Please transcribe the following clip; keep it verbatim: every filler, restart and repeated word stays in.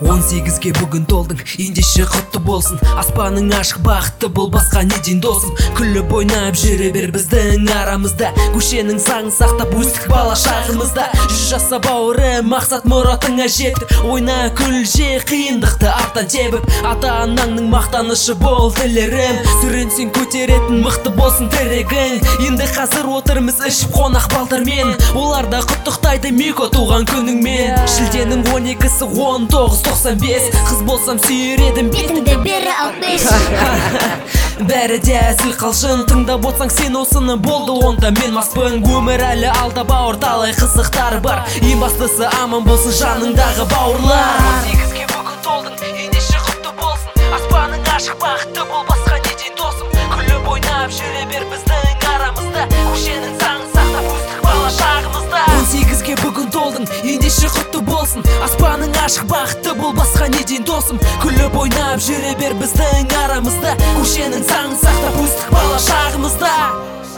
он сегизге бүгін толдың, ендеше құтты болсын. Аспаның ашық бақытты бол, басқа не дейін досым. Күліп ойнап жүре бер біздің арамызда, көшенің заңын сақтап өстік бала шағымызда. Жүз жаса бауырым, мақсат мұратыңа жетіп, ойна күл же қиындықты арттан тебіп. Ата-анаңның мақтанышы бол тілерім, сүренсең көтеретін мықты болсын тірегің. Енді қазір отырмыз ішіп қонақ балтырмен, олар да құттықтайды Мико туған күніңмен. Шілденің он екісі он тоғыз тоқсан бес, қыз болсам сүйер едім бетіңді бері алып беш. Бәрі де әзіл қалжың, тыңдап отсаң сен осыны болды, онда мен маспын. Өмір әлі алда бауыр, талай қызықтары бар, ең бастысы аман болсын жаныңдағы бауырлар. он сегізге бүгін толдың, ендеше құтты болсын. Аспаның ашық бақытты бол, басқа не дейін досым. Күліп ойнап жүре бер біздің арамызда, көшенің заңын сақтап өстік бала шағымызда. он сегізге бүгін толдың, ендеше құтты болсын. Аспаның ашық бақытты бол, басқа не дейін досым. Күліп ойнап жүре бер біздің арамызда, көшенің заңын сақтап өстік бала шағымызда.